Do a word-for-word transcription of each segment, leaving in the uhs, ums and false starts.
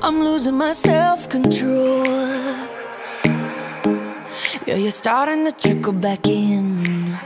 I'm losing my self-control. Yeah, you're starting to trickle back in,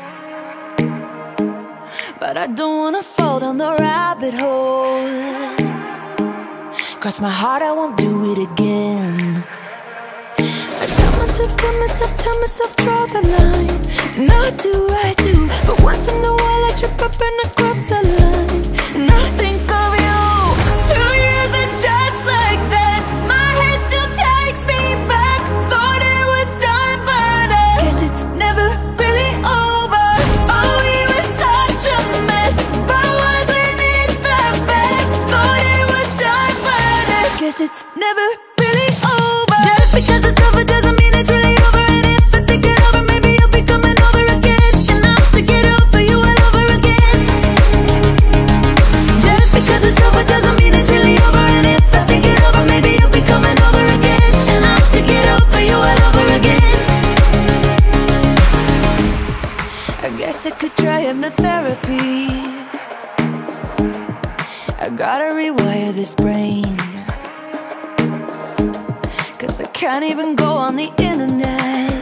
but I don't wanna fall down the rabbit hole. Cross my heart, I won't do it again. I tell myself, tell myself, tell myself, draw the line. And I do, I do, but once in a while I trip up and I cross the line. And I think of you. Two years and just like that, my head still takes me back. Thought it was done, but I guess it's never really over. Oh, we were such a mess, but wasn't it the best? Thought it was done, but I guess it's never really over. Just because it's over doesn't mean it's really over. And if I think it over, maybe you'll be coming over again. And I'll have to get over you all over again. Just because it's over doesn't mean it's really over. And if I think it over, maybe you'll be coming over again. And I'll have to get over you all over again. I guess I could try hypnotherapy. I gotta rewire this brain, 'cause I can't even go on the internet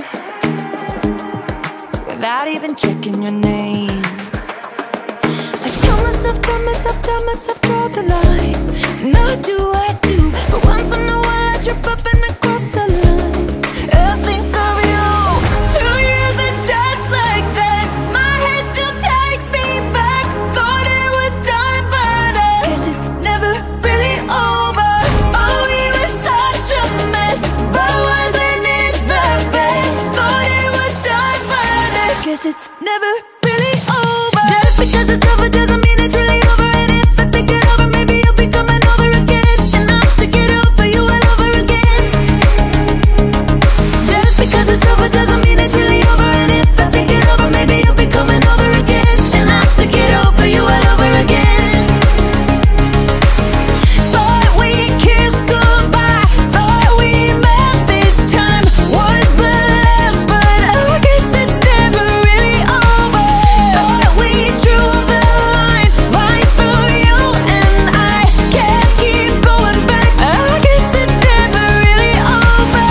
without even checking your name. I tell myself, tell myself, tell myself, draw the line. And I do, I do, but once in a while I trip up and I cross the line. I think of you. Two years and just like that, my head still takes me back. Thought it was done, but I guess it's never really over. Oh, we were such a mess, but wasn't it the best? Thought it was done, but I guess it's never really over. Just because it's over doesn't mean it's really over. And if I think it over, maybe you'll be coming over again. And I'll have to get over you all over again. Just because it's over doesn't mean it's really over. And if I think it over, maybe you'll be coming over again. And I'll have to get over you all over again. Thought we kissed goodbye, thought we met this time was the last, but I guess it's never really over. Thought we drew the line right through you, and I can't keep going back. I guess it's never really over.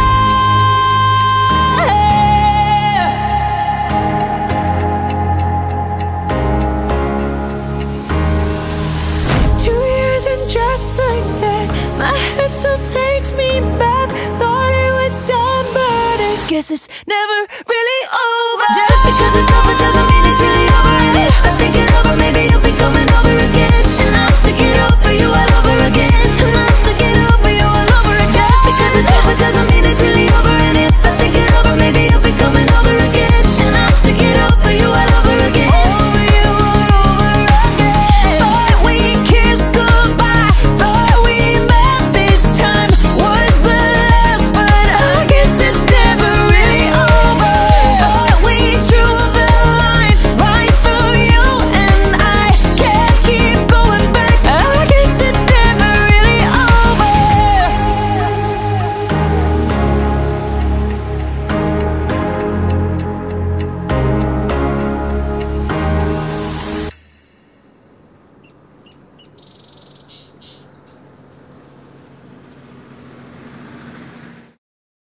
Two years and just like that, my head still takes me back. Thought it was done, but I guess it's never really over.